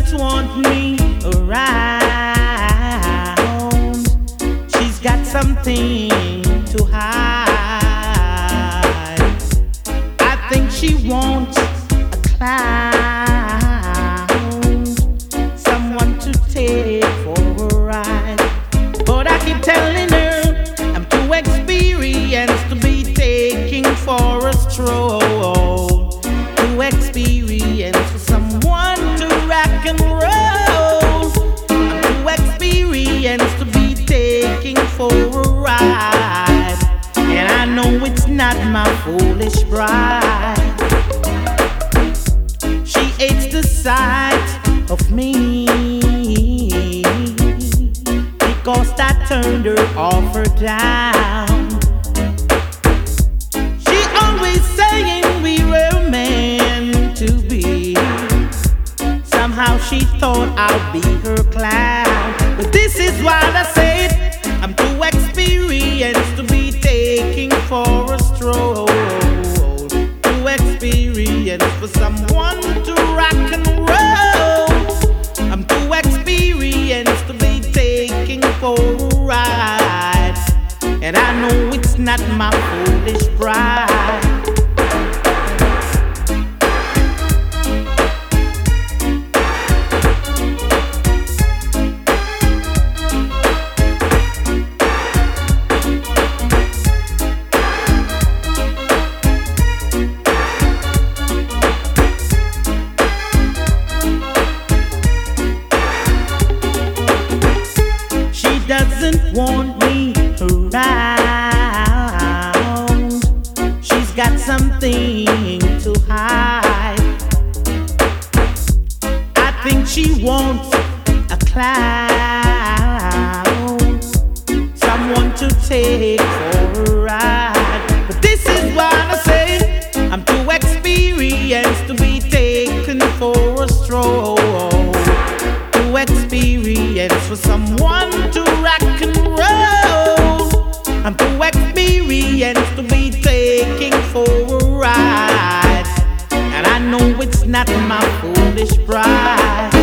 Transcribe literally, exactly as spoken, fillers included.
doesn't want me around. She's got something to hide. I think she wants a clown, someone to take for a ride. But I keep telling her I'm too experienced to be taking for a stroll. Too experienced for someone to rock and roll. I'm too experienced to be taking for a ride. And I know it's not my foolish bride. She hates the sight of me because I turned her off or down. She always saying we were meant to be. Somehow she thought I'd be her clown. But this is what I said, I'm too experienced to be taking for a stroll. Too experienced for someone to rock and roll. I'm too experienced to be taking for a ride. And I know it's not my foolish pride. Doesn't want me around. She's got something to hide. I think she wants a clown, someone to take for a ride. But this is what I say, I'm too experienced to be taken for a stroll. Too experienced for someone to rock and roll. I'm too experienced to be taking for a ride. And I know it's not my foolish pride.